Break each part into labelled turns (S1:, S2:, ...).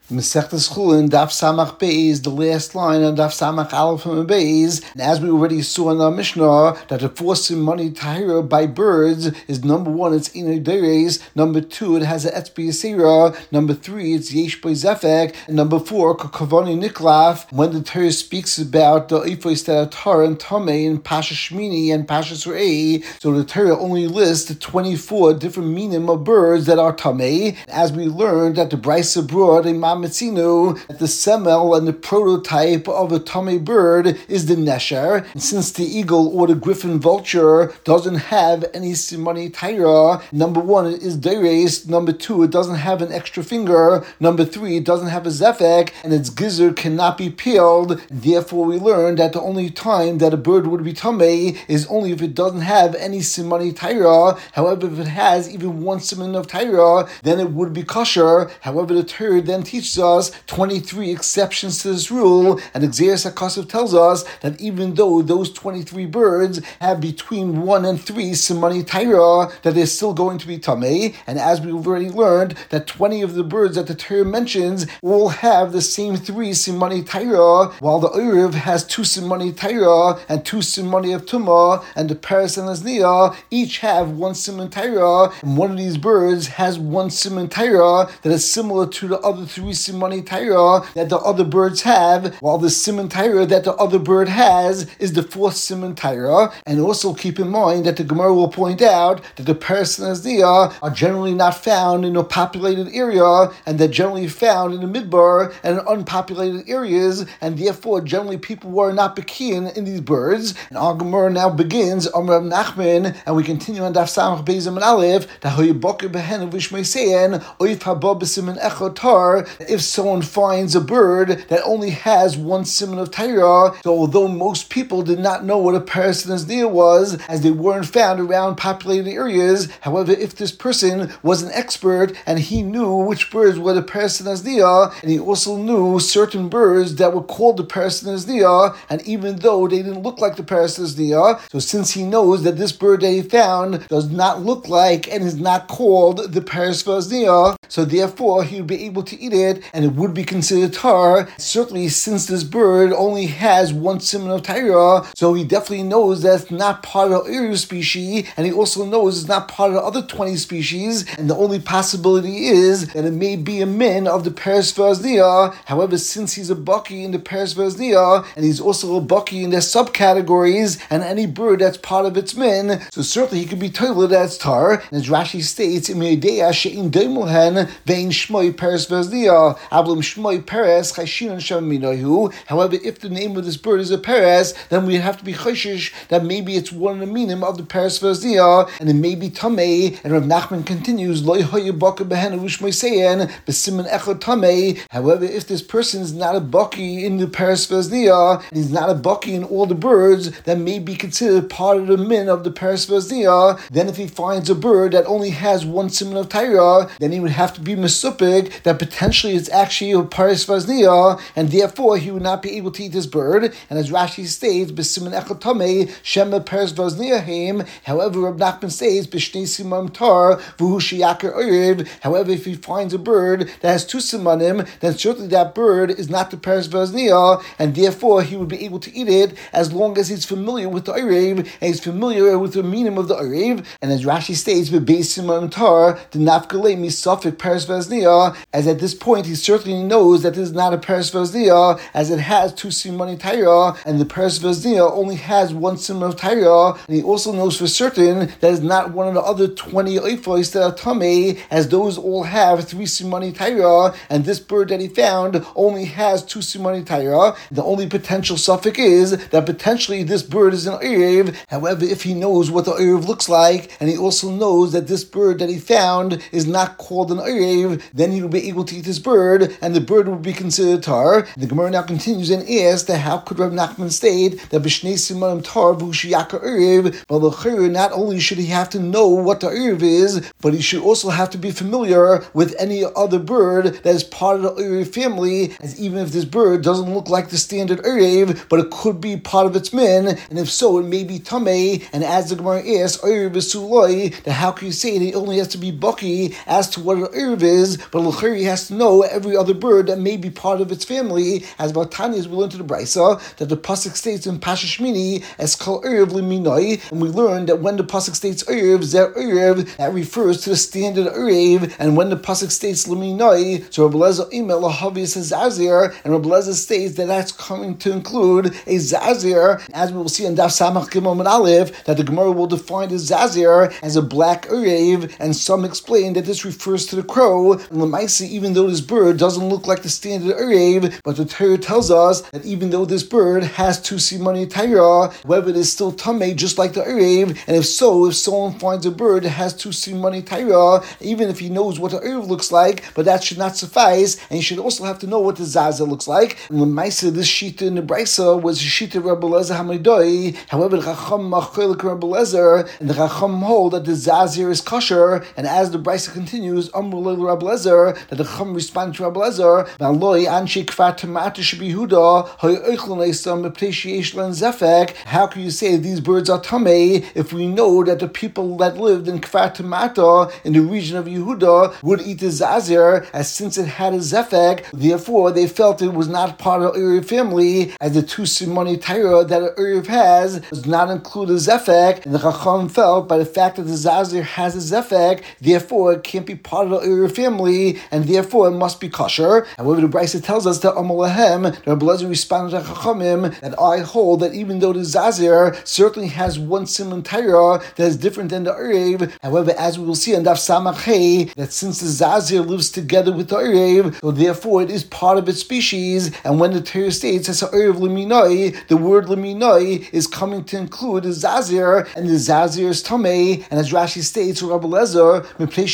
S1: Masechtas Chulin, Daf Samach Beis, the last line on Daf Samach Aleph from Beis. And as we already saw in our Mishnah, that the fourth money tahira by birds is number one, it's Inay Deres. Number two, it has a Etzbi Yisera. Number three, it's Yesh Boy Zefek. And number four, Kakavani Niklaf. When the Torah speaks about the Ephos that are Tar and Tameh and Pasha Shmini and Pasha Surei, so the Torah only lists 24 different minim of birds that are Tameh. As we learned that the Brisa brought a Mitzinu, that the semel and the prototype of a Tameh bird is the Nesher. And since the eagle or the griffin vulture doesn't have any Simani Taira, number one, it is Deres. Number two, it doesn't have an extra finger. Number three, it doesn't have a Zefek, and its gizzard cannot be peeled. Therefore, we learned that the only time that a bird would be Tameh is only if it doesn't have any Simani Taira. However, if it has even one Siman of Taira, then it would be kosher. However, the Torah then teaches us 23 exceptions to this rule, and Xeris HaKasav tells us that even though those 23 birds have between 1 and 3 Simani Taira, that they're still going to be Tameh. And as we've already learned, that 20 of the birds that the Torah mentions all have the same 3 Simani Taira, while the Erev has 2 Simani Taira and 2 Simani of Tumah, and the Paras and Azniah each have 1 Siman Taira, and one of these birds has 1 Siman Taira that is similar to the other 3 Simani Taira that the other birds have, while the Siman Taira that the other bird has is the 4th Siman Taira. And also keep in mind that the Gemara will point out that the Paras and Azniah are generally not found in a populated area, and they're generally found in the Midbar and in unpopulated areas, and therefore generally people were not bekiin in these birds. And our Gemara now begins Amar Nachman, and we continue on Daf Samach Beis and Aleph, that Hoyibokir Behen of Vishmeisein Oif Haba B'Siman Echotar. If someone finds a bird that only has 1 siman of Taira, so although most people did not know what a Paras and Azniah was, as they weren't found around populated areas, however, if this person was an expert and he knew which birds were the Paras and Azniah, and he also knew certain birds that were called the Paras and Azniah, and even though they didn't look like the Paras and Azniah, so since he knows that this bird that he found does not look like and is not called the Paras and Azniah, so therefore he would be able to eat it, and it would be considered tar. Certainly, since this bird only has 1 siman of Taira, so he definitely knows that's not part of the Eru species, and he also knows it's not part of the other 20 species, and the only possibility is that it may be a min of the Paras Vazniah. However, since he's a Baki in the Paras Vazniah, and he's also a Baki in their subcategories, and any bird that's part of its min, so certainly he could be told that's tar. And as Rashi states, Im Yedea She'in Doimulhen Vein Shmoi Paras Vazniah. However, if the name of this bird is a Paras, then we have to be choshish that maybe it's one of the minim of the Paras Vazniah, and it may be Tameh. And Rav Nachman continues, however, if this person is not a Baki in the Paras Vazniah, and he's not a Baki in all the birds that may be considered part of the min of the Paras Vazniah, then if he finds a bird that only has 1 siman of Taira, then he would have to be mesupik that potentially it's actually a Paras Vazniah, and therefore he would not be able to eat this bird. And as Rashi states, B'siman Echad Tameh Shema Paras Vazniah Haim. However, Rab Nachman says B'shnei Simam Tar V'hu Sheyakar Orev. However, if he finds a bird that has 2 simanim, then certainly that bird is not the Paras Vazniah, and therefore he would be able to eat it as long as he's familiar with the Orev and he's familiar with the meaning of the Orev. And as Rashi states, B'beis Simam Tar the Nafkalei Misafik Paras Vazniah, as at this point he certainly knows that this is not a Paras Vazniah, as it has 2 simani Taira, and the Paras Vazniah only has 1 siman of Taira, and he also knows for certain that it's not one of the other 20 oifos that are Tameh, as those all have 3 simani Taira, and this bird that he found only has 2 simani Taira. The only potential suffix is that potentially this bird is an Erev. However, if he knows what the Erev looks like, and he also knows that this bird that he found is not called an Erev, then he will be able to eat this bird, and the bird will be considered tar. The Gemara now continues and asks that how could Rav Nachman state that b'shnei simanim tar v'ushiyaka erev? But not only should he have to know what the erev is, but he should also have to be familiar with any other bird that is part of the erev family, as even if this bird doesn't look like the standard erev, but it could be part of its min, and if so, it may be tamei. And as the Gemara asks, erev v'suloi, that how can you say that he only has to be baki as to what an erev is, but he has to know so every other bird that may be part of its family, as about Tanya, as we learned to the Brisa, that the pasuk states in Pasha Shmini as kol erev liminoi, and we learned that when the pasuk states erev, that refers to the standard erev, and when the pasuk states liminoi, so Rabbi Lezer imel lahavi says zazir, and Rabbi Lezer states that that's coming to include a zazir, as we will see in Daf Samach Gimel and Aleph, that the Gemara will define the zazir as a black erev, and some explain that this refers to the crow. And Lamaisi, even though this bird doesn't look like the standard erev, but the Torah tells us that even though this bird has two simani taira, however, it is still tamei just like the erev. And if someone finds a bird that has two simani taira, even if he knows what the erev looks like, but that should not suffice, and he should also have to know what the zazir looks like. And Lamaisi, this shita in the Brisa was the shita of Rabbi Lezer Hamadoi. However, the Chacham Machelik Rabbi Lezer, and the Chacham hold that the zazir is kosher. And as the Brisa continues, Amrullah Rabbi Lezer, that the Chacham respond to Rabbi Lezer, Valoi Anshi Kfar Tamata Shabihuda Hoy Oichlon Eisam Appreciation Zefek. How can you say these birds are tamei if we know that the people that lived in Kfar Tamata in the region of Yehuda would eat the zazir, as since it had a zefek, therefore they felt it was not part of the Erev family, as the two simoni taira that an Erev has does not include a zefek, and the Chacham felt by the fact that the zazir has a zefek, therefore it can't be part of the Erev family, and therefore it must be kosher. However, the Brisa tells us that Amalahem, Rabbi Lezer responded to Chachamim, that I hold that even though the zazir certainly has one simon taira that is different than the Erev, however, as we will see in Daf Samach Hey, that since the zazir lives together with the Erev, so therefore it is part of its species, and when the Torah states as a Erev Liminoi, the word Liminoi is coming to include the zazir, and the zazir is tamei, and as Rashi states, Rabbi Lezer,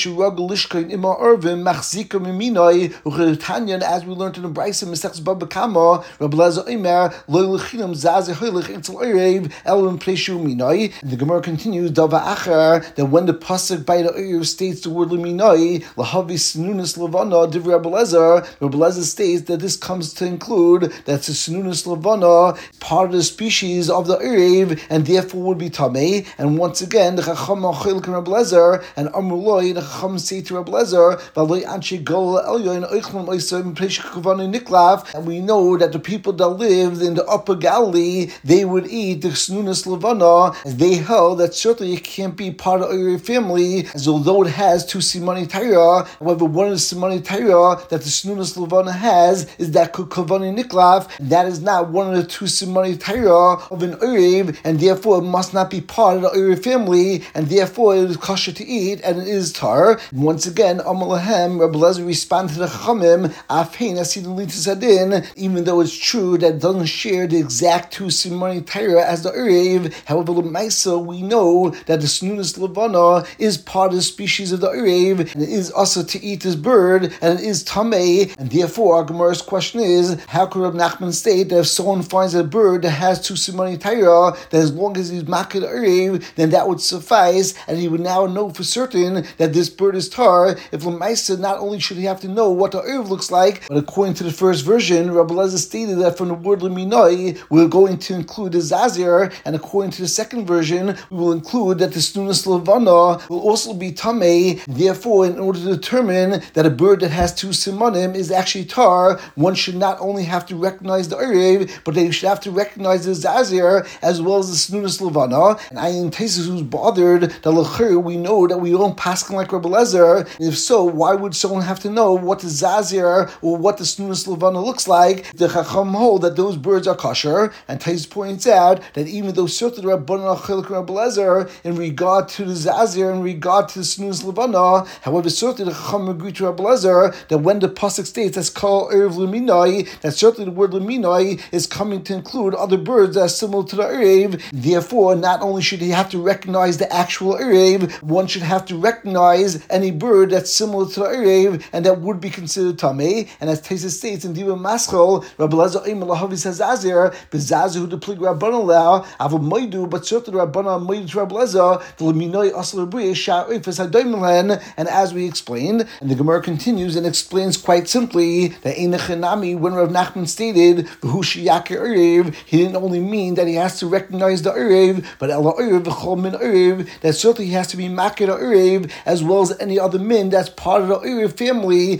S1: as we learned in the Brisa Mesechus Baba Kama, Rabbi Lezer Omer lo lechinam zazir holich intel erev elam pleishu minoi. And the Gemara continues Dava Acher, that when the pasuk by the erev states the word leminoi lahavi snunas levana divrei Rabbi Lezer states that this comes to include that the snunas levana part of the species of the erev, and therefore would be tamei. And once again, the Chacham Achilk and Rabbi Lezer and Amrullah, the Chacham say to Rabbi Lezer, Valoi Anshi Gol Elyon Oichlon Oisem Pleishu Kavanu Niklav, and we know that the people that lived in the Upper Galilee, they would eat the snunas levana, as they held that certainly it can't be part of your family, as although it has two simani taira. However, one of the simani taira that the snunas levana has is that kavanu niklav, and that is not one of the two simani taira of an erev, and therefore it must not be part of the erev family, and therefore it is kosher to eat, and it is tar. And once again, Amalahem, Rabbi Lezer responded to the Chachamim, Afhein Asidin Litzadin, even though it's true that it doesn't share the exact two simani taira as the erev. However, l'maisa we know that the snunas levana is part of the species of the erev, and it is also to eat this bird, and it is tamei. And therefore, our Gemara's question is, how could Reb Nachman state that if someone finds a bird that has two simani taira, that as long as he's makir erev, then that would suffice, and he would now know for certain that this bird is tar. If l'maisa, not only should he have to know what the erev looks like, but according to the first version, Rabbi Lezer stated that from the word leminoi, we're going to include the zazir, and according to the second version, we will include that the snunas levana will also be tamei. Therefore, in order to determine that a bird that has two simanim is actually tar, one should not only have to recognize the erev, but they should have to recognize the zazir as well as the snunas levana. And Ayin Tesis, who's bothered that l'chir we know that we don't paskin like Rabbi Lezer. If so, why would someone have to know what the zazir or what the snunas levana looks like? The Chacham hold that those birds are kosher, and Tesis points out that even though certain Rabbanan Achiluk Rabbi Lezer in regard to the zazir, in regard to the snunas levana, however, certainly the Chacham agreed to Rabbi Lezer that when the pasuk states that's called erev leminoi, that certainly the word leminoi is coming to include other birds that are similar to the erev. Therefore, not only should he have to recognize the actual erev, one should have to recognize any bird that's similar to the erev, and that would be considered tamei. And as Tesis states in Diva Maschel, Rabbi Lezer Omer lahavi says zazir, bezazir who deplig Rabbanan lao, avu moidu, but certainly Rabbanan moidu to Rabbi Lezer, the leminoi asal abriya shar oifes hadoimelen. And as we explained, and the Gemara continues and explains quite simply that in the Chenami, when Rav Nachman stated v'hu sheyakir erev, he didn't only mean that he has to recognize the erev, but ela erev v'chol min erev, that certainly he has to be makir erev as well as any other min that's part of the erev family,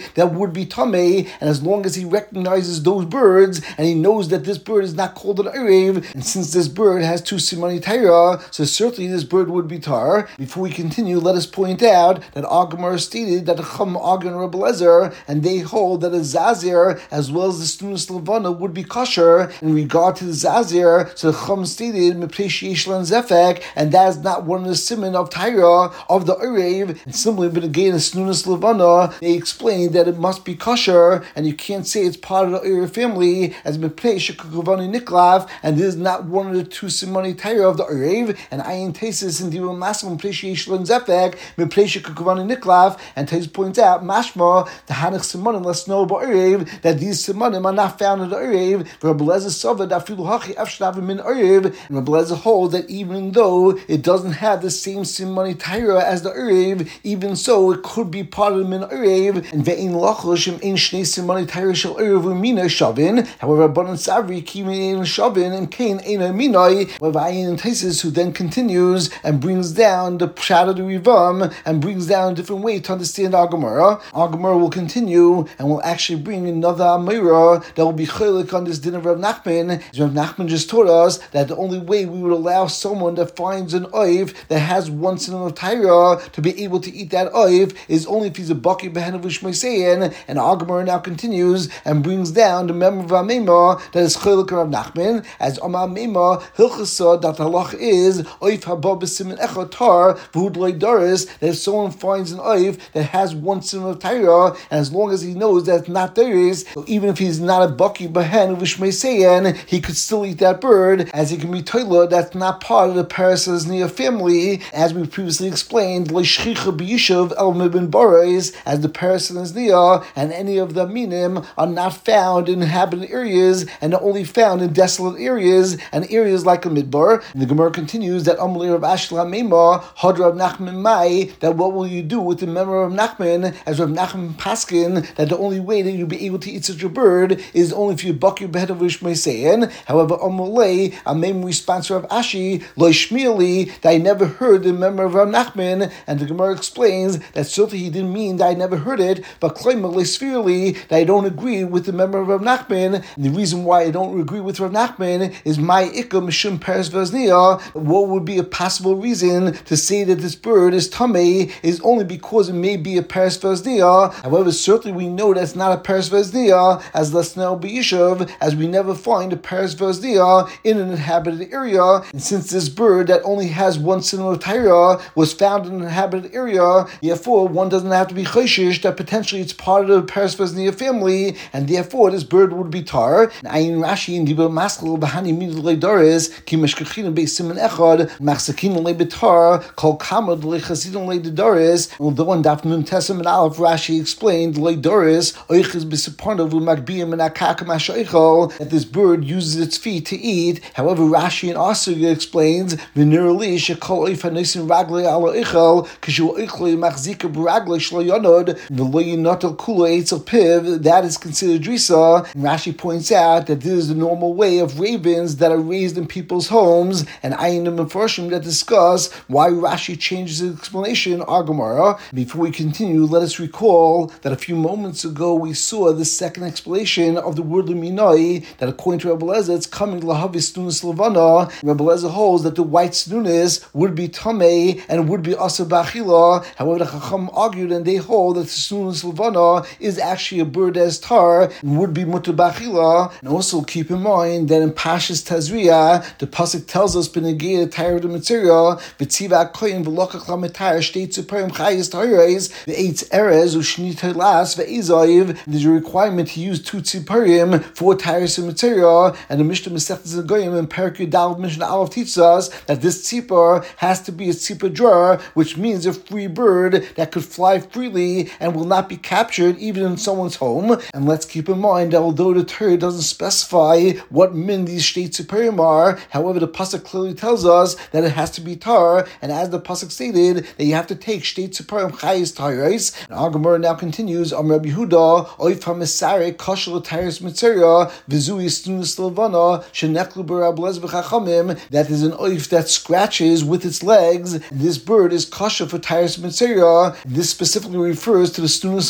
S1: that would be tamei, and as long as he recognizes those birds and he knows that this bird is not called an erev, and since this bird has two simani taira, so certainly this bird would be tar. Before we continue, let us point out that Agamar stated that the Chum Agan Rebbe Lezer, and they hold that a Zazir as well as the Stunus Levana would be kosher in regard to the Zazir. So the Chum stated Mepeshishlan Zefek, and that is not one of the siman of Taira of the Erev. And similarly, but again, the Stunus Levana, they explained that it must be kosher, and you can't say it's part of the Erev family as Mepeshikukavani Niklav, and this is not one of the two simani Taira of the Erev. And Ayin Tesis and Diva Masim Mepeshishlan Zefek, Mepeshikukavani Niklav, and Tesis points out Mashma the Hanach Simanim let's know about Erev that these Simanim are not found in the Erev. Rabbi Lezer Sava that Filu Hachi Afshnavim min Erev, and Rabbi Lezer holds that even though it doesn't have the same Simani Taira as the Erev, even so it could be part of the min Erev. And Ve'in Lachoshim Ein Shnei Simani Taira Shel Erev Umina Shavin. However, Banan Savri Kimi Ein Shavin and Kain Ein Aminai. However, Ayin Tesis who then continues and brings down the Pshat of the Rivam and brings down a different way to understand our Gemara. Our Gemara will continue and will actually bring another Amira that will be chaylik on this din of Rav Nachman. As Rav Nachman just told us that the only way we would allow someone that finds an oiv that has one sin of Taira to be able to eat that oiv is only if he's a baki behen of Ishmaisein. And our Gemara now continues and brings down the member of Amema that is chaylik Rav Nachman as Amar Amema Hilchasa that the halach is oiv haba b'simin echad tar v'hud loy daris, that if someone finds an oiv that has one sin of Taira, and as long as he knows that it's not theirs, so even if he's not a baki behen of Ishmaisein, he could still eat that bird, as he can be toila that's not part of the Parasaznia family, as we previously explained, Leishchicha b'yishuv el mibin barais, as the Parasaznia and any of the minim are not found in inhabited areas and are only found in desolate areas and areas like a midbar. And the Gemara continues that Amalei Rav Ashla Meima Had Rav Nachman Mai, that what will you do with the memory of Nachman, as Rav Nachman Paskin, that the only way that you'll be able to eat such a bird is only if you buck your behead of Ishmaisein. However, Amalei, a memory sponsor of Ashi, Lo Shmieli, that I never heard the memory of Rav Nachman, and the Gemara explains that certainly he didn't mean that I never heard it, but Klaimer Le Sphirely, that I don't agree with the memory of Rav Nachman. And the reason why I don't agree with Rav Nachman is my Ikka Mishum Peres Vaznia. What would be a possible reason to say that this bird is Tamei is only because it may be a Peres Vaznia. However, certainly we know that's not a Peres Vaznia, as Lesnel B'Yishav, as we never find a Peres Vaznia in an inhabited area. And since this bird that only has one sin of Taira was found in an inhabited area, therefore one doesn't have to be chayshish that potentially it's part of the Peres Vaznia family, and therefore this bird would be tar. Ayin Rashi in Dibur Maskal Bahani Midlei Doris Ki Meshkachin Be Siman Echad Machsakin Le Betar Kol Kamad Le Chasidon Le Doris. Although in Daf Nun Tesam and Aleph Rashi explained Le Doris Oiches B'Separno V'Magbiyim and Akak Mashaichol, that this bird uses its feet to eat. However, Rashi and Asuga explains V'Nirli Shekol Oif Hanisim Raglei Ala Ichel Kishu Oichlei Machzika B'Raglei Shlo Yonod V'Lo Yinotel Kula Eitzel Piv. That is considered drisa. And Rashi points out that this is the normal way of ravens that are raised in people's homes, and Ayin and Mefarshim that discuss why Rashi changes his explanation. Our Gemara. Before we continue, let us recall that a few moments ago we saw the second explanation of the word Luminoi, that according to Rebbe Lezer, it's coming Lahavis Snunis Levana. Rebbe Lezer holds that the white Snunis would be Tamei and would be Asa Bachila. However, the Chacham argued and they hold that the Snunis Levana is actually a bird as tar and would be Mutter Bachila. And also keep in mind that in Pashas Tazria, the pasuk tells us Benegei Taira de Mitzira, V'tziva Koyin V'lokach Lametar Shtei Tzuparim Chayis Tairais, V'eitz Erez U'Shni Tailas V'Ezayiv. There's a requirement to use 2 tziparim for Tairis and Mitzira, and the Mishnah Masechtas Zagoyim and Perek Yudal Mishnah Aleph teaches us that this tzipar has to be a tzipar drawer, which means a free bird that could fly freely and will not be captured even in someone's home. And let's keep in mind that although the Torah doesn't specify what min these shtei tziparim are, however, the pasuk clearly tells us that it has to be tar, and as the pasuk stated, that you have to take shtei tziparim chayis tairis. And our Gemara now continues, Rabbi Yehuda oif hamisare kashal tairis mitzera v'zui stunus levana sheneklu b'Rab Lezer b'chachamim, that is an oif that scratches with its legs. This bird is kasha for tairis mitzera. This specifically refers to the stunus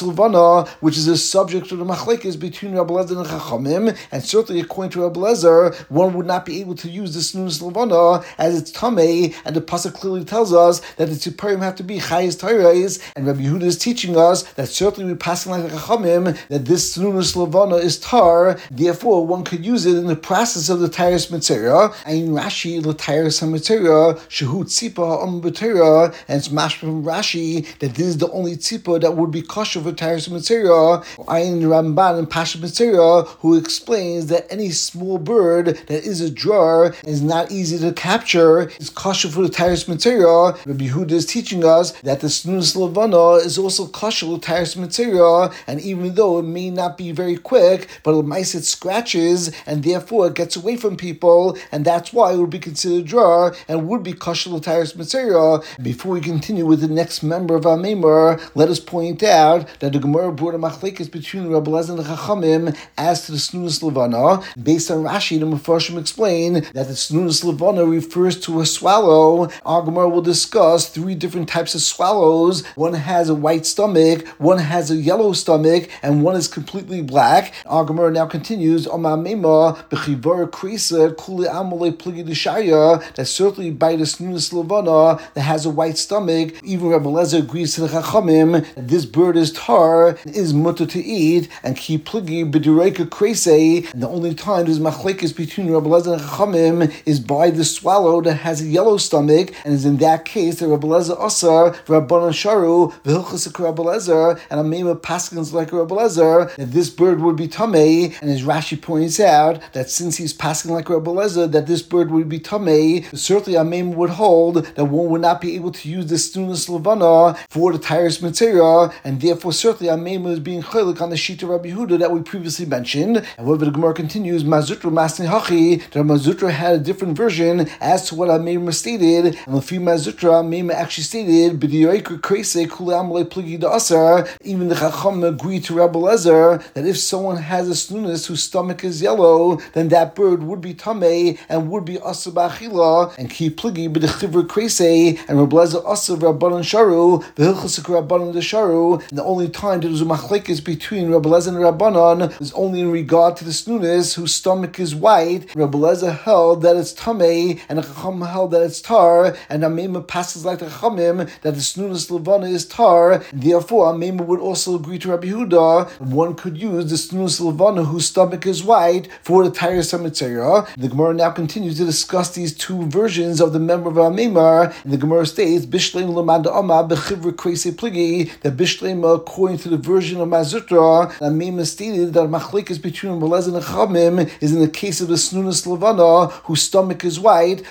S1: Levana, which is a subject of the machlekes between Rabbi Lezer and Chachamim, and certainly according to Rabbi Lezer, one would not be able to use the Snunus Levana as it's Tamei, and the pasuk clearly tells us that the Tziparim have to be Chayes Tayres, and Rabbi Yehuda is teaching us that certainly we passing like the Chachamim that this Snunus Levana is tar, therefore one could use it in the process of the Tayres Mitzera, and Rashi the Tayres HaMitzera, Shehu Tzipa B'Torah, and it's mashma from Rashi that this is the only tzipa that would be kosher for Tayres Mitzera. Ayin Ramban and Pasha Mitzera, who explains that any small bird that is a drawer is not easy to capture, is kosher for the Tayres Mitzera. Rabbi Yehuda is teaching us that the Snunus Levana is also kosher for Tayres Mitzera, and even though it may not be very quick, but it scratches, and therefore it gets away from people, and that's why it would be considered drawer and would be kosher for Tayres Mitzera. Before we continue with the next member of our Meimar, let us point out that the Gemara brought a machlekes between Rabbi Lezer and the Chachamim as to the Snunus Levana. Based on Rashi, the Mefarshim explain that the Snunus Levana refers to a swallow. Our Gemara will discuss three different types of swallows. One has a white stomach, one has a yellow stomach, and one is completely black. Our Gemara now continues on my Meimar, B'chivar Krisa Kuli Amole Pligi Deshaya, that certainly by the Snunus Levana that has a white stomach, even Rabbi Lezer agrees to the Chachamim that this bird is tar, is mutter to eat, and ki pligi b'direika krese, and the only time there's machlekes between Rabbi Lezer and Chachamim is by the swallow that has a yellow stomach, and is in that case that Rabbi Lezer asar, Rabbanan sharu, v'hilchasik Rabbi Lezer, and a mema paskins like Rabbi Lezer, that this bird would be tamei, and as Rashi points out, that since he's pasking like Rabbi Lezer, that this bird would be tamei, certainly a mema would hold that one would not be able to use the Snunus Levana for the Tayres Mitzera, and therefore certainly Amema is being chaylik on the sheet of Rabbi Yehuda that we previously mentioned. However, the Gemara continues, Mazutra Masni Hachi, that Mazutra had a different version as to what Amema stated, and Lefi Mazutra, Amema actually stated, B'diyoiker Krese Kulam Le Pligi Asar. Even the Chacham agreed to Rabbi Lezer that if someone has a Snunus whose stomach is yellow, then that bird would be Tamei and would be Asar B'achila, and Ki Pligi B'dechivr Krese, and Rabbi Lezer Asar Rabbanan Sharu, V'hilchasik Rabbanan Desharu. And the only time there was a machlekes between Rabbi Lezer and Rabbanan was only in regard to the Snunus whose stomach is white. Rabbi Lezer held that it's Tamei, and the Chacham held that it's tar, and Amema passes like the Chachamim that the Snunus Levana is tar. Therefore, Amema would also agree to Rabbi Yehuda that one could use the Snunus Levana whose stomach is white for the Tayres HaMitzera. The Gemara now continues to discuss these two versions of the member of Amemar, and the Gemara states, Bishleim Lamanda Amma Bechivra Krese Pligi, that Bishleim, according to the version of Mazutra, Amema stated that machlekes between Rabbi Lezer and Chachamim is in the case of the Snunus Levana whose stomach is white,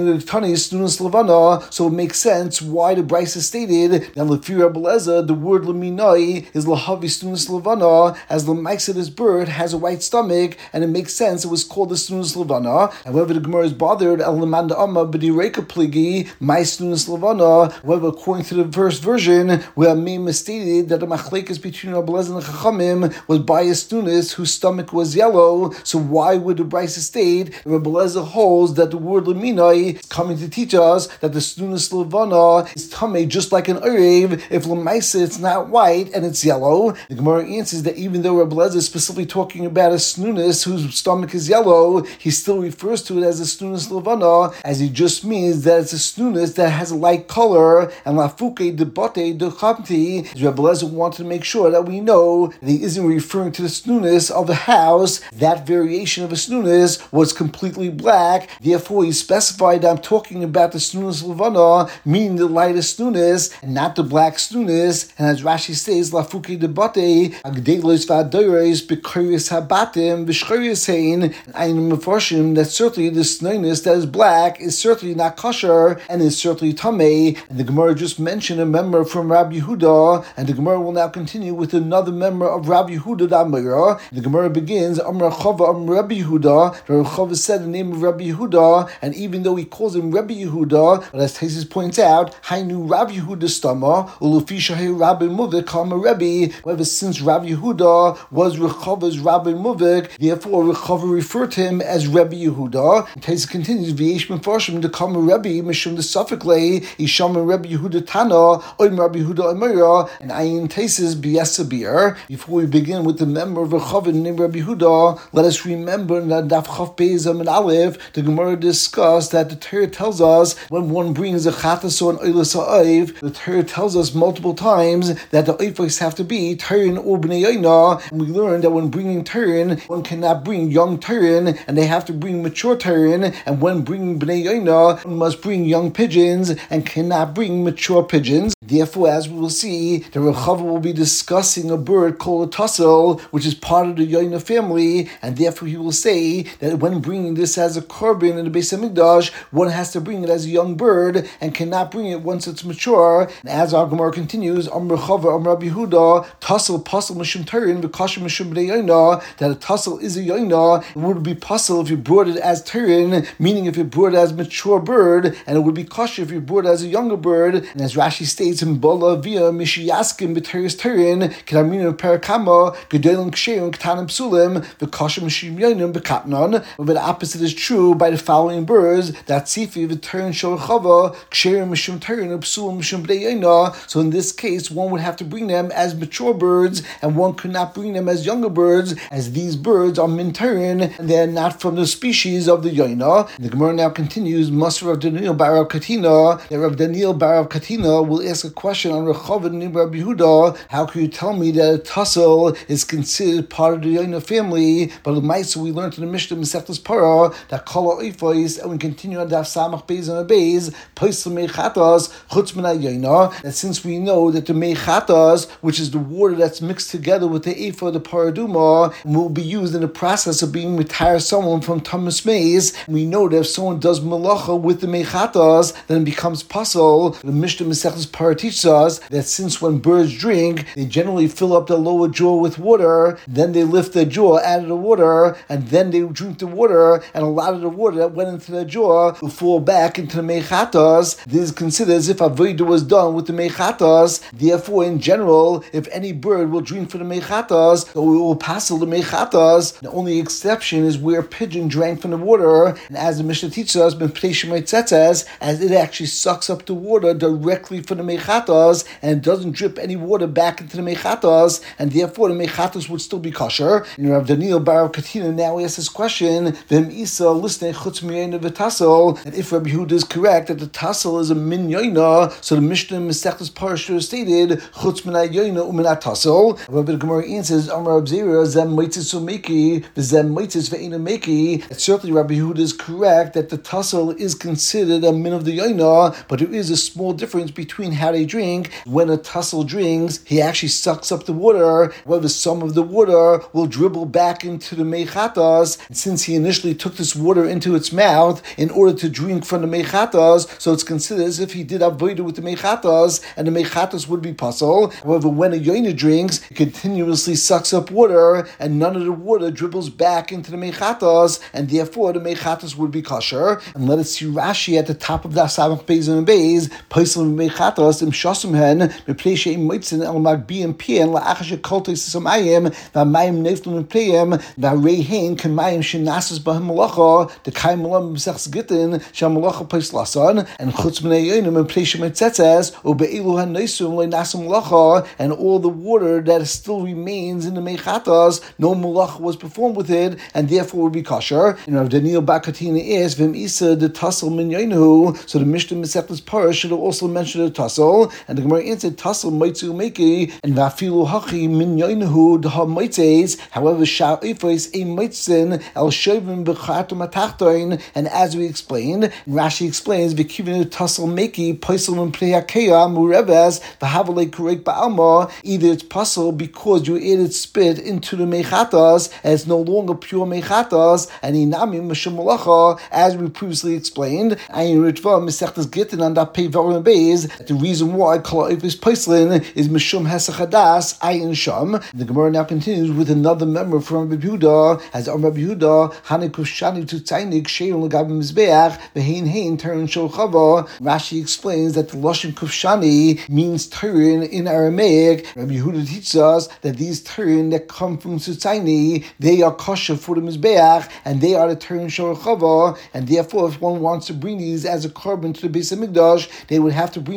S1: Snunus Levana, so it makes sense why the Brisa stated that Lefi Rabbi Lezer, the word Leminai is Lahavi Snunus Levana, as the Maiksed bird has a white stomach, and it makes sense it was called the Snunus Levana. However, the Gemara is bothered, Lamanda Amma B'direka Pligi, my Snunus Levana. However, according to the first version, where Amema stated that the machlekes between Rabbi Lezer and Chachamim was by a Snunus whose stomach was yellow, so why would the Brisa state that Rabbi Lezer holds that the word Leminai is coming to teach us that the Snunus Levana is tamei just like an Erev if Lemaisa it's not white and it's yellow? The Gemara answers that even though Rabbi Lezer is specifically talking about a Snunus whose stomach is yellow, he still refers to it as a Snunus Levana, as he just means that it's a Snunus that has a light color, and Lafuke debate de Chamti, Rabbi Lezer wanted to make sure that we know that he isn't referring to the Snunus of the house. That variation of a Snunus was completely black, therefore he specified that I'm talking about the Snunus Levana, meaning the lightest Snunus, and not the black Snunus. And as Rashi says, Lafuke debate, Agdelos Vadores, Bekuris Habatim, Bishkuris Hain, I'm Mefarshim that certainly the Snunus that is black is certainly not kosher and is certainly tamei. And the Gemara just mentioned a member from Rabbi Yehuda, and the Gemara will now continue with another member of Rabbi Yehuda Damira. The Gemara begins, Amar Chava Rabbi Yehuda. Rabbi Chava said the name of Rabbi Yehuda, and even though he calls him Rabbi Yehuda, but as Taisus points out, Hainu Rabbi Yehuda Stama, Ulufi Shahi Rabbi Muvik Kama Rabbi. However, since Rabbi Yehuda was Rechava's Rabbi Muvik, therefore Rechava referred to him as Rabbi Yehuda. And Taisus continues, V'yesh Mefarshim the Kama Rabbi Mishum the Suffik Lei Isham Rabbi Yehuda Tana Oim Rabbi Yehuda Amira, and Ayin Taisus basis b'yasabir. Before we begin with the member of Rechavim named Rabbi Yehuda, let us remember that Daf Chav Beis Amud Aleph, the Gemara discussed that the Torah tells us when one brings a chatas or an oilas ha'oiv, the Torah tells us multiple times that the oifos have to be Turin or Bnei Yoina, and we learned that when bringing Turin, one cannot bring young Turin, and they have to bring mature Turin, and when bringing Bnei Yoina, one must bring young pigeons, and cannot bring mature pigeons. Therefore, as we will see, the Rechava will be discussing a bird called a tassel, which is part of the Yoina family, and therefore he will say that when bringing this as a korban in the Beis Hamikdash, one has to bring it as a young bird, and cannot bring it once it's mature. And as our Gemara continues, Rechava, Rabbi Yehuda, tassel, pasel, mishum Turin, v'kasher mishum Bnei Yoina, that a tassel is a Yoina. It would be pasel if you brought it as Turin, meaning if you brought it as mature bird, and it would be kosher if you brought it as a younger bird. And as Rashi states in Bola via Mishiyaskim b'Teres Turin, Kedaminu Perakama, Gedolim Ksherim, Ketanim Psulim, v'kasher mishum Yoinim b'Katnon. But the opposite is true by the following birds, that Tzifi v'Turin Shel Chava, Ksherim mishum Turin, Psulim mishum Bnei Yoina. So in this case, one would have to bring them as mature birds, and one could not bring them as younger birds, as these birds are min Turin, and they are not from the species of the Yoina. And the Gemara now continues, Masr of Daniel bar Rav Katina, that Rav Daniel bar Rav Katina will ask a question on Rechava and Rabbi Yehuda. How can you tell me that a tassel is considered part of the Yoina family? But the Maisa we learned in the Mishnah Masechtas Para that Kol Ha'ifos, and we continue on Daf Samach Beis and Beis, Paisel Meichatas Chutz Min HaYoina, that since we know that the Meichatas, which is the water that's mixed together with the Ephah, the Paraduma, will be used in the process of being retire someone from Tamas Meis. We know that if someone does malacha with the Meichatas, then it becomes pasul. The Mishnah Masechtas Para teaches us that since when birds drink, they generally fill up their lower jaw with water, then they lift their jaw out of the water, and then they drink the water, and a lot of the water that went into their jaw will fall back into the Meichatas. This is considered as if avodah was done with the Meichatas. Therefore, in general, if any bird will drink from the Meichatas, so it will pasul the Meichatas. The only exception is where a pigeon drank from the water, and as the Mishnah teaches us, as it actually sucks up the water directly from the Meichatas, and it doesn't drip any water back into the Meichatas, and therefore the Meichatas would still be kosher. And Rav Daniel bar Rav Katina now asks this question, V'em Isa listening chutz mi'yoina v'tassel, and if Rabbi Yehuda is correct that the tassel is a min yoina, so the Mishnah Masechtas Parah should have stated chutz min yoina u'min tassel. Rabbi the Gemara answers, Amar Rav Zera, zem meitzis umeki, v'zem meitzis ve'ina meki. Certainly Rabbi Yehuda is correct that the tassel is considered a min of the yoina, but there is a small difference between how they drink. When a tassel drinks, he actually sucks up the water, whether some of the water will dribble back into the Meichatas, and since he initially took this water into its mouth in order to drink from the Meichatas, so it's considered as if he did avodah with the Meichatas, and the Meichatas would be pasul. However, when a yoina drinks, it continuously sucks up water, and none of the water dribbles back into the Meichatas, and therefore the Meichatas would be kosher. And let us see Rashi at the top of the Samach Beis and Beis, Paisel Meichatas im Shosumhen, Mepnei she'im moitzin el magbiim pien la'achas shekoltes samayim v'amayim neflu mepneim v'areihen k'mayim shenasas b'hem malacha d'kayim malam b'sechs gittin she'amalacha pais lasan and chutz b'nei yonim mepnei she'metzetzes u'be'ilu ha'neisum le'nasam malacha, and all the water that still remains in the Meichatas, no malacha was performed with it, and therefore would be kosher. And Rav Daniel bar Katina is V'em Isa the tassel min yoinahu, so the Mishnah Masechtas Parah should have also mentioned the tassel, and the Gemara answered tassel moitzu meki and vafilu hachi min yoinahu d'ha moitzes. However, sha'ifos a moitzin el shovim b'chatum atachtoin, and as we explained, Rashi explains v'kivinu tassel meki paisel min pleyakeya mureves v'havalei korek ba'alma. Either it's pasul because you added spit into the Meichatas, and it's no longer pure Meichatas, and inami mishum malacha, as we previously explained. Ayin Ritva Masechtas Gittin on that pei varim beis. The reason why kol ifis paislin is mishum hesachadas ayin sham. The Gemara now continues with another member from Rabbi Yehuda, as Rabbi Yehuda Hanikuf Shani Tutzainik Shein L'Gab Mizbeach Ve'Hein Hein Turin Shel Chava. Rashi explains that the lashon kufshani means turin in Aramaic. Rabbi Yehuda teaches us that these turin that come from Tutzaini, they are kosher for the Mizbeach, and they are the turin Shel Chava, and therefore if one wants to bring these as a korban to the Beis Hamikdash, they would have to bring them as mature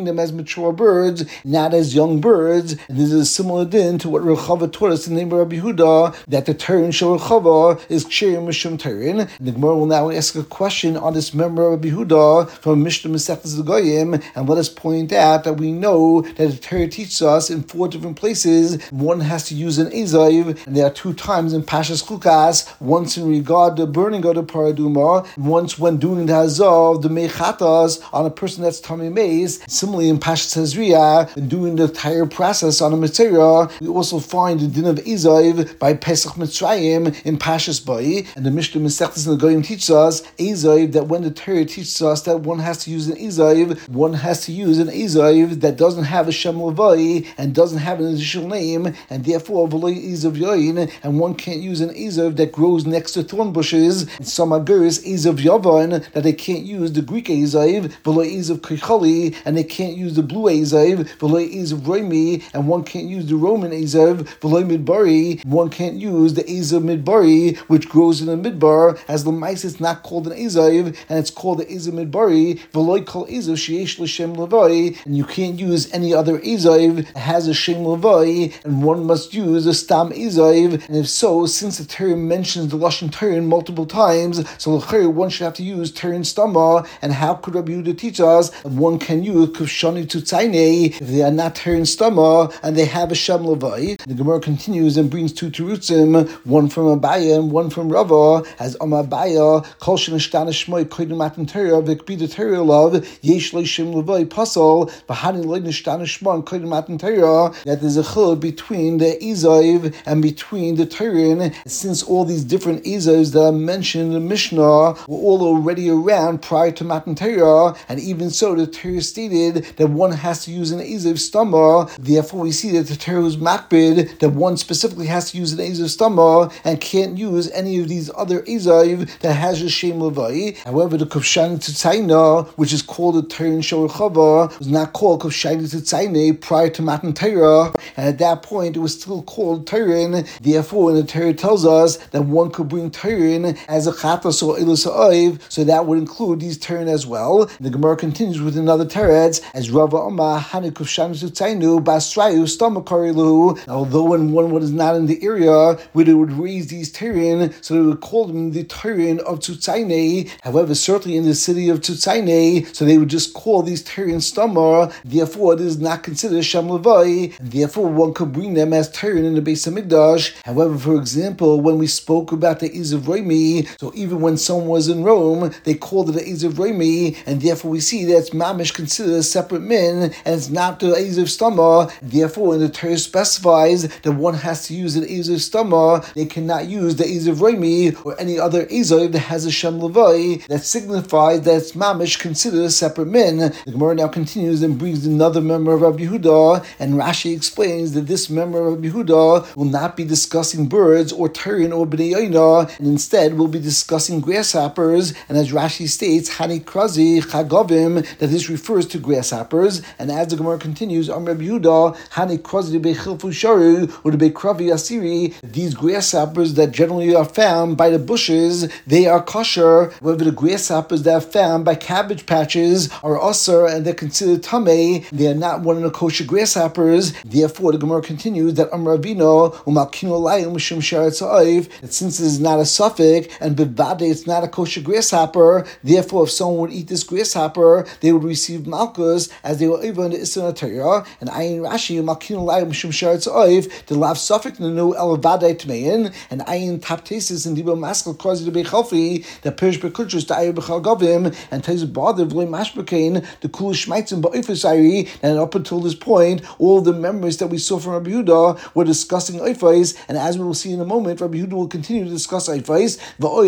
S1: mature birds, not as young birds. And this is a similar din to what Rechava taught us in the name of Rabbi Yehuda, that the Turin Shel Rechava is Ksherim Mishum Turin. And the Gemara will now ask a question on this member of Rabbi Yehuda from Mishnah Masechtas Goyim, and let us point out that we know that the Torah teaches us in 4 different places. One has to use an Ezav, and there are 2 times in Pashas Chukas, once in regard to burning of the Paraduma, and once when doing the Hazav, the Mechatas, on a person that's Tamei Meis. Similarly in Pashas Hazriya, in doing the entire process on a Mitzvah, we also find the din of Ezav by Pesach Mitzrayim in Pashas Bai, and the Mishnah Masechtas in the Goyim teaches us Ezav, that when the Torah teaches us that one has to use an Ezav, one has to use an Ezav that doesn't have a Shem Levai and doesn't have an additional name, and therefore V'lo Ezav Yoin, and one can't use an Ezav that grows next to thorn bushes. And some Aguris Ezav Yavan, that they can't use the Greek Ezav, V'lo Ezav Kichali, and they can't use the blue Ezav, V'lo Ezav Roimi, and one can't use the Roman Ezav, V'lo Midbari, one can't use the Ezav Midbari, which grows in the Midbar, as the mice it's not called an Ezav, and it's called the Ezav Midbari, V'lo Kol Ezav Sheyesh L'Shem Levai, and you can't use any other Ezav that has a Shem Levai, and one must use a Stam Ezav. And if so, since the Torah mentions the Lashon Torah multiple times, so one should have to use Torah Stama. And how could Rabbi Yehuda teach us that one can use Kufshani Tutzaine if they are not Torah Stama and they have a Shem Levai? The Gemara continues and brings 2 terutzim, one from Abaya and one from Rava, as Abaya Kol Shenashtana Shmoi Kodim Matan Torah V'Kbida Torah Love Yesh Lo Shem Levai Pasal V'Hani Lo Nashtana Shmoi Kodim Matan Torah, that there's a chiluk between the Ezav and between the Turin, since all these different Ezavs that are mentioned in the Mishnah were all already around prior to Matan Torah, and even so the Torah stated that one has to use an Ezav Stama. Therefore we see that the Torah was makbid that one specifically has to use an Ezav Stama and can't use any of these other Ezav that has a Shem Levai. However, the Kufshani Tutzaina, which is called the Turin Shel Rechava, was not called Kufshani Tutzaina prior to Matan Torah, and at that point it was still called Turin. Therefore, when the Torah tells us that one could bring Turin as a Chatas or Ilus Ha'oiv, so that would include these Turin as well. The Gemara continues with another Teretz, as Rava Omar Hani Kufshani Tutzainu Basrayu Stamakarilu. Although when one was not in the area where they would raise these Turin, so they would call them the Turin of Tutzaine. However, certainly in the city of Tutzaine, so they would just call these Turin Stamar. Therefore, it is not considered Shem Levai, and therefore one could bring them as Turin in the Beis Hamikdash. However, for example, when we spoke about the Ezav Roimi, so even when someone was in Rome, they called it the Ezav Roimi, and therefore we see that it's mamish considered a separate min, and it's not the Ezav Stama. Therefore, when the Torah specifies that one has to use an Ezav Stama, they cannot use the Ezav Roimi or any other Ezav that has a Shem Levai that signifies that it's mamish considered a separate min. The Gemara now continues and brings another member of Rabbi Yehuda, and Rashi explains that this member of Rabbi Yehuda will not be discussing birds or Turin or Bnei Yoina, and instead will be discussing grasshoppers. And as Rashi states, Hani Krazi Chagavim, that this refers to grasshoppers. And as the Gemara continues, Rabbi Yehuda Hani Krazi Bechilfu Sharu or the Bekravi Asiri, these grasshoppers that generally are found by the bushes, they are kosher. However, the grasshoppers that are found by cabbage patches are usher and they're considered tamei. They are not one of the kosher grasshoppers. Therefore, the Gemara continues that Ravino Umalkino Layim Mishum Sheretz Ha'oiv, that since it is not a suffix and bivade it's not a kosher grasshopper, therefore if someone would eat this grasshopper, they would receive malchus as they were over in the Isra Torah. And Ayin Rashi Umalkino Layim Mishum Sheretz Ha'oiv, the lav suffix the no elevade tmein, and Ayin Taptesis and Dibo Maskal Kazi the Bechalfi, the Pirish Bekutrus the Ayah Bechal Gavim, and Tez Bother Vloy Mashbekain, the Kul Shmaitzim Ba'ifasari. And up until this point, all the members that we saw from Rabbi Yehuda were discussing Eifais, and as we will see in a moment, Rabbi Yehuda will continue to discuss Eifais.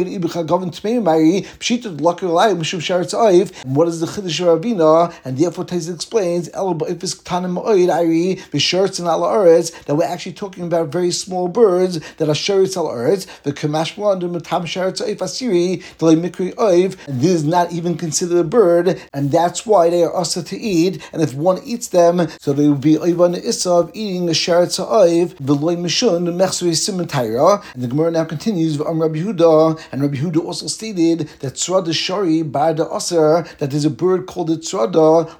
S1: And what is the Chiddush of Ravina? And therefore Tez explains that we're actually talking about very small birds that are Sheretz al Eretz, the Kamashwa under Matam Sheretz Oif Asiri, the Mikri Oif, and this is not even considered a bird, and that's why they are also to eat. And if one eats them, so they will be Oivan Issa of eating a Sheretz Ha'oiv, Veloy Mishun, the Mechsuri Simentayra. And the Gemara now continues with Rabbi Yehuda, and Rabbi Yehuda also stated that Tzrada Shari Bar the Aser, that there's a bird called the Tzrada, which is a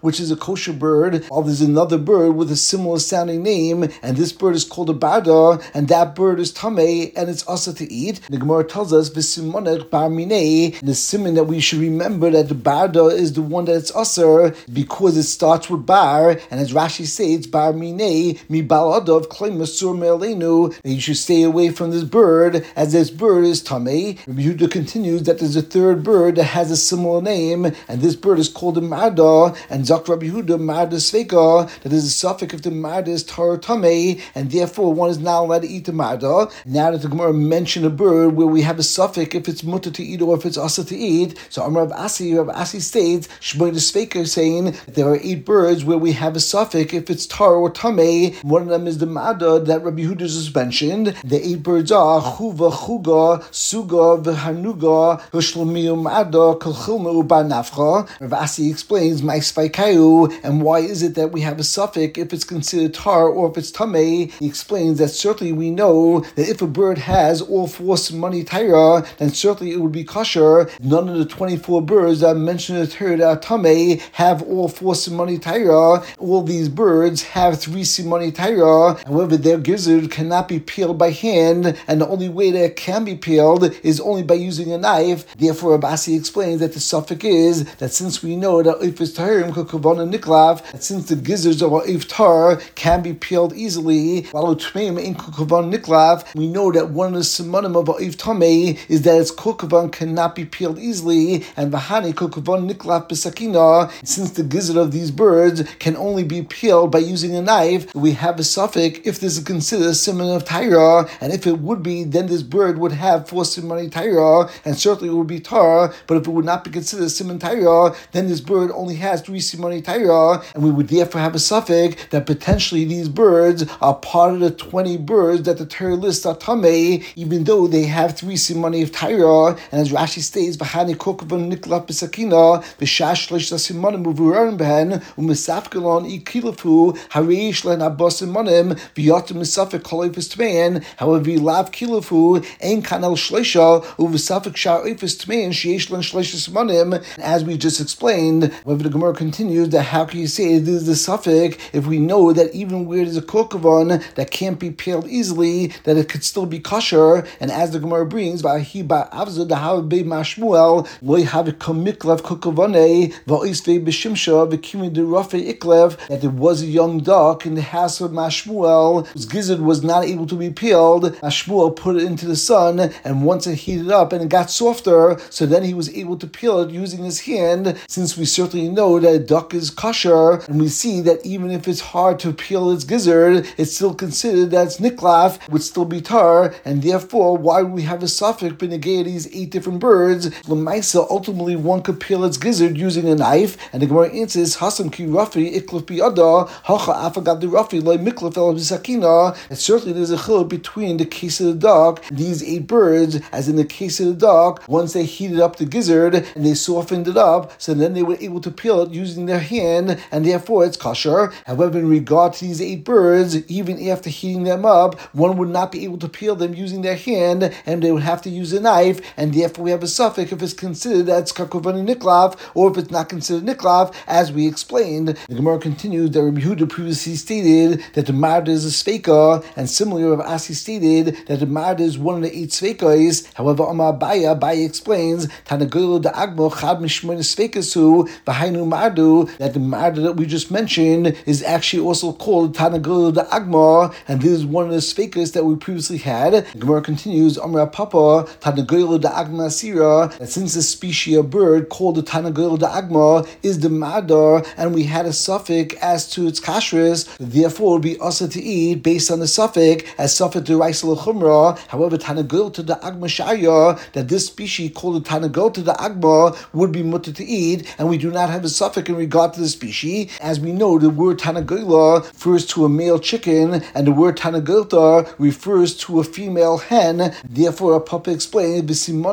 S1: kosher bird, while there's another bird with a similar sounding name, and this bird is called a barda, and that bird is tamei, and it's also to eat. The Gemara tells us v'simonech bar minei, the simon that we should remember that the barda is the one that it's usher because it starts with bar, and as Rashi says, bar minei mi baladav klei masur me'aleinu, that you should stay away from this bird, as this bird is tamei. Rabbi Yehuda continues that there's a third bird that has a similar name, and this bird is called a marda, and Zak Rabbi Yehuda marda sveka, that is a suffix if the marda is tar tamei, and therefore one is not allowed to eat the marda. Now that the Gemara mentioned a bird where we have a suffix if it's mutter to eat or if it's asa to eat, so Rav Asi states Shmoy the Sveka, saying that there are 8 birds where we have a suffix if it's tar or tamei. One of them is the marda that Rabbi Yehuda just mentioned. The 8 birds are chuva, chuga, suga, v'hanuga, hushlomiu marda, kolchilmu, bar nafcha. Rav Asi explains my svaikayu, and why is it that we have a suffix if it's considered tar or if it's tamei. He explains that certainly we know that if a bird has all 4 simani taira, then certainly it would be kosher. None of the 24 birds that I mentioned in the Torah tamei have all 4 simani taira. All these birds have 3 simani taira. However, their gizzard cannot be peeled by hand, and the only way that it can be peeled is only by using a knife. Therefore, Abasi explains that the suffix is that since we know that if it's tahirim kukavana niklav, that since the gizzards of our iftar can be peeled easily, while utmeim in kukavana niklav, we know that one of the simanim of our iftamei is that its kukavan cannot be peeled easily, and vahani kukavan niklav besakina. Since the gizzard of these birds can only be peeled by using a knife, we have a suffix if this is considered a siman of taira, and if it would be, then this bird would have 4 simani taira, and certainly it would be tar. But if it would not be considered a siman taira, then this bird only has 3 simani taira, and we would therefore have a suffix that potentially these birds are part of the 20 birds that the Torah lists are tamei, even though they have 3 simani of taira. And as Rashi states, v'hani kokavan niklap b'sakina v'shash shlesh simanim uvuran behen u'misafkelon ikilafu hareish len abos simanim v'yotim misafek kolifis tmein. However, lav kilafu ein kanal shlesha uv'safek shar ifis tmein sheyesh len shlesh simanim. As we just explained, whether the Gemara continues that how can you say this is the suffix if we know that even where there's a kokavan that can't be peeled easily, that it could still be kosher. And as the Gemara brings, v'ahi ba'avzah dahav be mashmuel loy have komiklav kokavane va'isvei b'shimsha v'kimi derafe iklev, that there was a young duck in the house of Mashmuel whose gizzard was not able to be peeled. Mashmuel put it into the sun, and once it heated up and it got softer, so then he was able to peel it using his hand. Since we certainly know that a duck is kosher, and we see that even if it's hard to peel its gizzard, it's still considered that it's niklaf, would still be tar, and therefore why would we have a suffix benegay these 8 different birds? Lemaisa, ultimately one could peel its gizzard using a knife, and the Gemara answers Hasam ki rafi iklaf biyada hacha afagad the rafi like miklaf el bisakina. And certainly there's a chiluk between the case of the duck and these 8 birds, as in the case of the duck, once they heated up the gizzard and they softened it up, so then they were able to peel it using their hand, and therefore it's kosher. However, in regard to these 8 birds, even after heating them up, one would not be able to peel them using their hand, and they would have to use a knife, and therefore we have a suffix if it's considered that it's kakovani niklav, or if it's not considered niklav, as we explained. The Gemara continues that Rabbi Yehuda previously stated that the marda is a sveika, and similarly Rav Asi stated that the marda is one of the 8 sveikais. However, Amar Abaya explains Tanagolo da Agmo Chad Mishmoin Sveikasu V'hainu Mardu, that the marda that we just mentioned is actually also called Tanagolo da Agmo, and this is one of the sveikas that we previously had. The Gemara continues Amar Papa Tanagolo da Agma Asira, that since the species of bird called the Tanagolo da Agma is the marda, and we had a suffix as to its kashrus, therefore it would be asa to eat based on the suffix as suffix to Raisel Chumra. However, Tanagol to the Agma Shaya, that this species called the Tanagol to the Agma would be mutter to eat, and we do not have a suffix in regard to the species. As we know, the word Tanagola refers to a male chicken, and the word Tanagolta refers to a female hen. Therefore, a Papa explained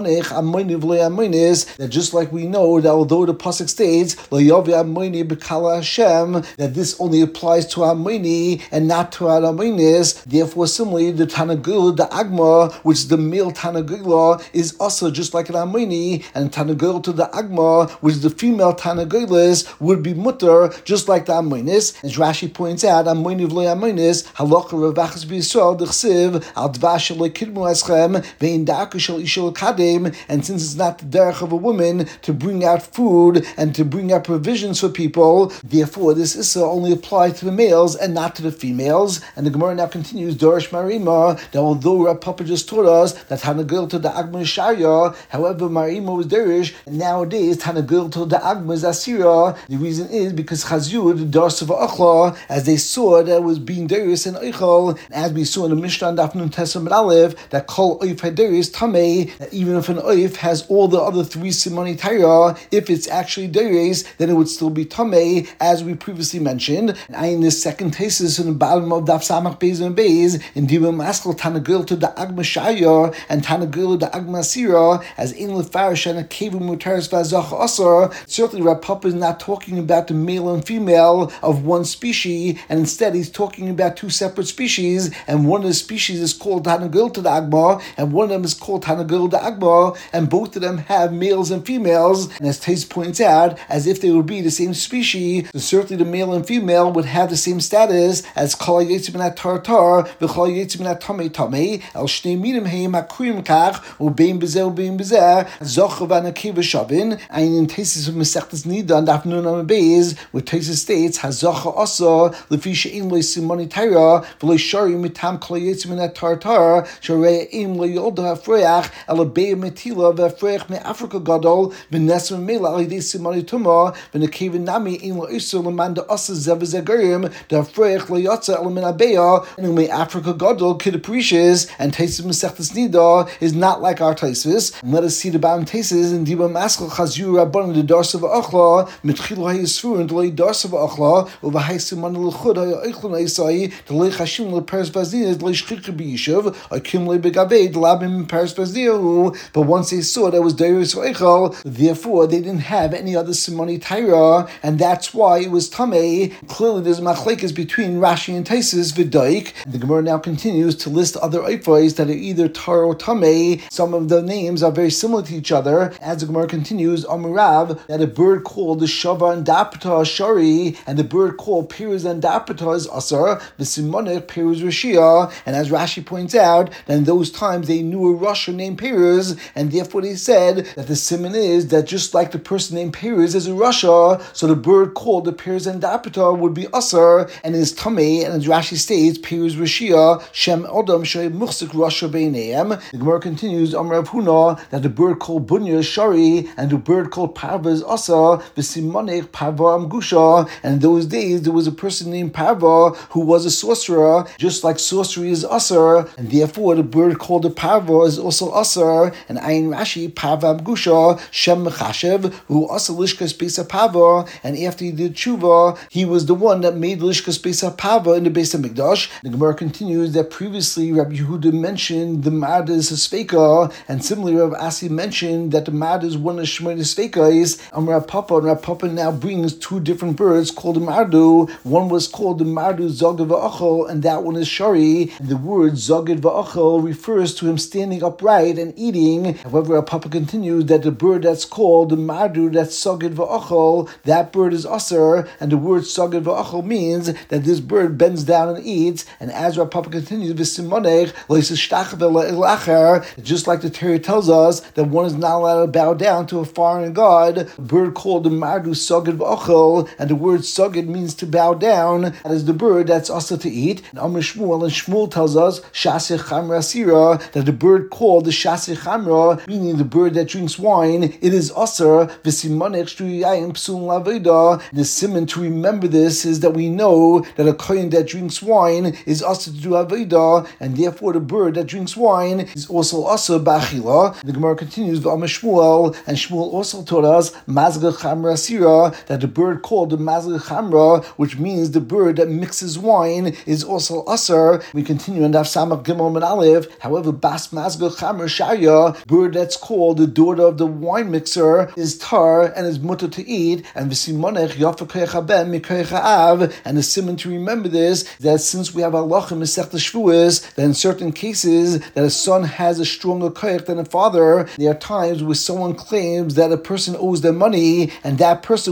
S1: that just like we know that although the pasuk states that this only applies to Amoni and not to Aramonis, therefore similarly the Tanagul, the Agma, which is the male Tanagula, is also just like an Amoni, and Tanagul to the Agma, which is the female Tanagulas, would be mutter, just like the Amoinis. As Rashi points out, Amoiniv lo Amoinis, halacha revachas b'Yisrael d'chsiv al dvash lo kidmu eschem ve'in da'aka shel ishol kadem. And since it's not the derech of a woman to bring out food and to bring out provisions for people, therefore this issa only applies to the males and not to the females. And the Gemara now continues, Dorish Marima, that although Rav Papa just taught us that Tanagil to the Agma Shaya, however Marima was Dorish, and nowadays Tanagil to the Agma is Asira. The reason is because Chazur, the Dars of Achla, as they saw that it was being Dorish and Eichel, and as we saw in the Mishnah and Dafnun Tesam Aleph, that Kol Oif Hadarish Tamei, that even if an Oif has all the other three Simoni Taira, if it's actually Dorish, then it would still be Tamei, as we previously mentioned. And in this second thesis in the bottom of Daf Samach Beis and Beis, in Dibam Maskal Tanagil to the Agma Shaya and Tanagil to the Agma Sira, as in Lefarish and a Kevu Mutaris Vazach Asar. Certainly Rav Papa is not talking about the male and female of one species, and instead he's talking about two separate species, and one of the species is called Tanagil to the Agma, and one of them is called Tanagil to the Agma, and both of them have males and females, and as Tais points out, as if they would be the same species, so certainly the male and female would have the same status as Kol Yitzim and Tartar, V'Kol Yitzim and Tamei Tamei, El Shnei Minim Heim Akrim Kach, Ubein Bezer Ubein Bezer, Zochav and Akiva Shavin, and in Tesis of Mesechtes Nida and Afternoon on Beis, where Tesis states Hazocha Asa Lefisha Im Lo Simoni Taira V'Lo Shari Mitam Kol Yitzim and Tartar Sharei Im Lo Yolda Hafreach El Abei Metila V'Afreach Me Africa Gadol V'Nesem Mela Alidei Simoni Tuma V'Nekiva Nami Im Lo Isur Lamanda Asa Zevezegarim D'Afreach Lo Yotza El Min Abeya, and Me Africa Gadol Kid Appreciates, and Tesis Mesechtes Nida is not like our Tesis. And let us see the bottom Tesis in Diba Maskal Chazur Rabban the Darsav Achla Mitchil Hayisfur and Delay Darsav Achla Uvahaisimon Luchud Hayichlon Isai Delay Hashim Le Paris Bazia Delay Shchik Biyishuv Akim Le Begabe Delabim Paris Bazia. But once they saw that was Darius Eichel, therefore they didn't have any other Simoni Taira, and that's why it was Tamei. Clearly there's machlekes between Rashi and Taisus V'Daik. The Gemara now continues to list other eifos that are either Tar or Tamei. Some of the names are very similar to each other. As the Gemara continues, Amarav, that a bird called the Shava and Dapata Shari, and the bird called Piruz and Dapata is Asar, the Simonech Piruz Rashia. And as Rashi points out, that in those times they knew a Russia named Piruz, and therefore they said that the simon is that just like the person named Piruz is a Russia, so the bird called the Piruz and Dapata would be Asar, and is Tamei, and as Rashi states, Piruz Rashia, Shem Odom Shei Muchsik Rasha Beineim. The Gemara continues, Amrav Huna, that the bird called Bunya is Shari, and the bird called Parva is Asa, V'Simonech Parva Amgusha. And in those days, there was a person named Parva who was a sorcerer, just like sorcery is Asar, and therefore the bird called the Parva is also Asar, and Ayin Rashi, Parva Amgusha, Shem Mechashev, who Asa Lishkas Besa Parva, and after he did Tshuva, he was the one that made Lishkas Besa Parva in the Beis HaMikdash. The Gemara continues that previously Rabbi Yehuda mentioned the Mad is a Sveika, and similarly Rabbi Asi mentioned that the Mad is one of Shemona Sveikais. And Rav Papa now brings two different birds called the Mardu. One was called the Mardu Zogid V'Achel, and that one is Shari. And the word Zogid V'Achel refers to him standing upright and eating. However, Rav Papa continues that the bird that's called the Mardu, that's Zogid V'Achel, that bird is Asar, and the word Zogid V'Achel means that this bird bends down and eats. And as Rav Papa continues, just like the Torah tells us that one is not allowed to bow down to a foreign god, a bird called the Mardu Sogid V'Achel, and the word Sogid means to bow down. That is the bird that's also to eat. And Amr Shmuel, and Shmuel tells us Shasich Chamra Sira, that the bird called the Shasich Chamra, meaning the bird that drinks wine, it is Asar V'Simonech Shtuyayim Psul Laveda. The simon to remember this is that we know that a kohen that drinks wine is Asar to do Aveda, and therefore the bird that drinks wine is also Asar B'Achila. The Gemara continues V'Amr Shmuel, and Shmuel also taught us Mazga Chamra Sira, that the bird called the Mazga Chamra, which means the bird that mixes wine, is also Asar. We continue in Daf Samach Gimel and Aleph. However, Bas Mazga Chamra Shaya, bird that's called the daughter of the wine mixer, is tar and is mutter to eat. And V'Simonech Yafa Koyach Ben Mikoyach Av. And the simon to remember this, that since we have Allah in Masechta Shvuos, that in certain cases that a son has a stronger koyach than a father, there are times where someone claims that a person owes them money, and that person would have to make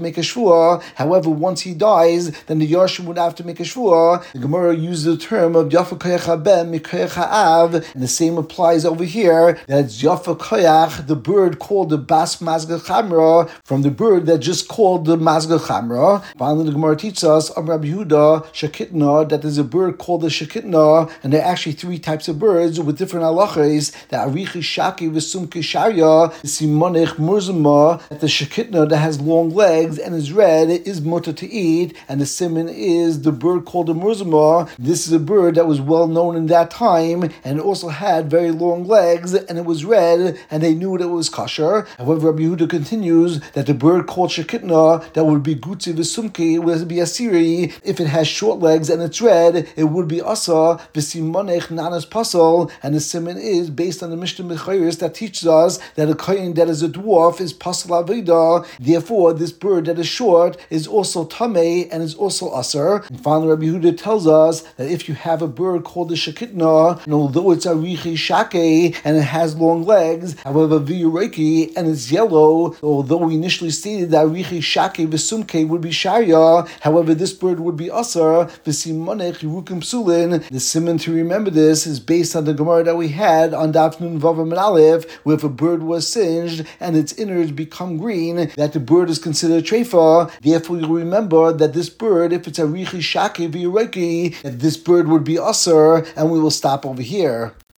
S1: make a shvua. However, once he dies, then the Yarshim would have to make a shvua. The Gemara uses the term of Yafa Koyach HaBen Mikoyach HaAv, and the same applies over here, that it's Yafa Koyach, the bird called the Bas Mazgel Chamra, from the bird that just called the Mazgel Chamra. Finally, the Gemara teaches us, Rabbi Yehuda, Shekitna, that there's a bird called the Shekitna, and there are actually three types of birds with different halachas, the Arichi Shaki Vesumki Sharia, the Simonich Murzuma, that the Shekitna that has long legs and is red is mutter to eat, and the simon is the bird called the Murzuma. This is a bird that was well known in that time, and it also had very long legs, and it was red, and they knew that it was kosher. However, Rabbi Yehuda continues that the bird called Shekitna, that would be Gutzi Vesumki, would be Asiri. If it has short legs and it's red, it would be Asa, Vesimonech Nanas Pasal, and the simon is based on the Mishnah Mechayiris that teaches us that a kohen that is a dwarf is Pasal Avida. Therefore, this bird that is short is also Tameh and is also Asar. And finally, Rabbi Yehuda tells us that if you have a bird called the Shekitna, and although it's Arichi Shake and it has long legs, however, Viyureki and it's yellow, although we initially stated that Arichi Shake Vesumke would be Sharia, however, this bird would be Asar, Vesimonech Yerukim Psulin. The simon to remember this is based on the Gemara that we had on Daf Nun Vav Amud Aleph, where if a bird was singed and its innards become green, that the bird is considered treifa. Therefore, you'll remember that this bird, if it's a Arichi Shake Viyureki, that this bird would be Asar, and we will stop over here.